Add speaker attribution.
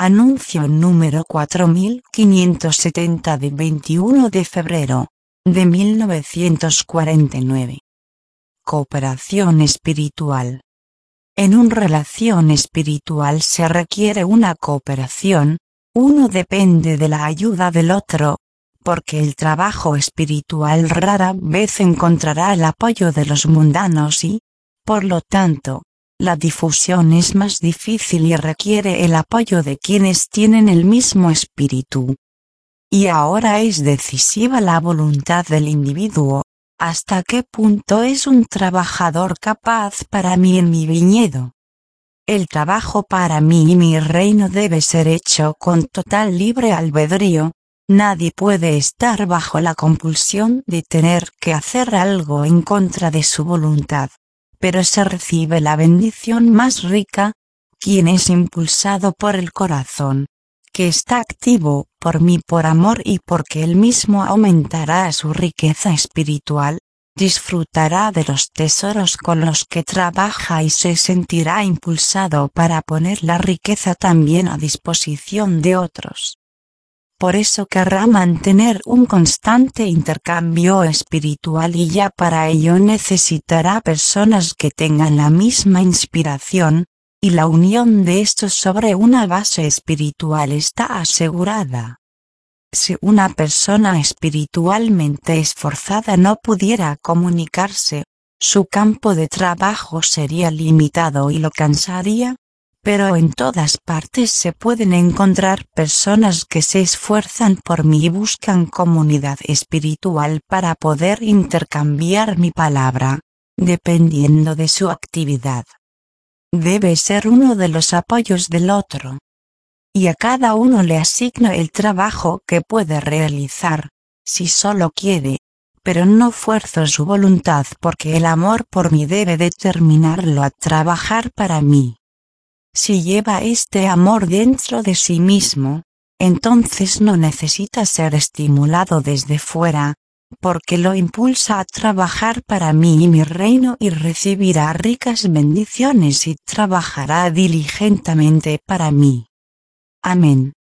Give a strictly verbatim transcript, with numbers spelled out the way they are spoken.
Speaker 1: Anuncio número cuatro mil quinientos setenta de veintiuno de febrero de mil novecientos cuarenta y nueve. Cooperación espiritual. En una relación espiritual se requiere una cooperación, uno depende de la ayuda del otro, porque el trabajo espiritual rara vez encontrará el apoyo de los mundanos y, por lo tanto, la difusión es más difícil y requiere el apoyo de quienes tienen el mismo espíritu. Y ahora es decisiva la voluntad del individuo, hasta qué punto es un trabajador capaz para mí en mi viñedo. El trabajo para mí y mi reino debe ser hecho con total libre albedrío, nadie puede estar bajo la compulsión de tener que hacer algo en contra de su voluntad. Pero se recibe la bendición más rica, quien es impulsado por el corazón, que está activo por mí por amor y porque él mismo aumentará su riqueza espiritual, disfrutará de los tesoros con los que trabaja y se sentirá impulsado para poner la riqueza también a disposición de otros. Por eso querrá mantener un constante intercambio espiritual y ya para ello necesitará personas que tengan la misma inspiración, y la unión de estos sobre una base espiritual está asegurada. Si una persona espiritualmente esforzada no pudiera comunicarse, su campo de trabajo sería limitado y lo cansaría. Pero en todas partes se pueden encontrar personas que se esfuerzan por mí y buscan comunidad espiritual para poder intercambiar mi palabra, dependiendo de su actividad. Debe ser uno de los apoyos del otro. Y a cada uno le asigno el trabajo que puede realizar, si solo quiere, pero no fuerzo su voluntad porque el amor por mí debe determinarlo a trabajar para mí. Si lleva este amor dentro de sí mismo, entonces no necesita ser estimulado desde fuera, porque lo impulsa a trabajar para mí y mi reino y recibirá ricas bendiciones y trabajará diligentemente para mí. Amén.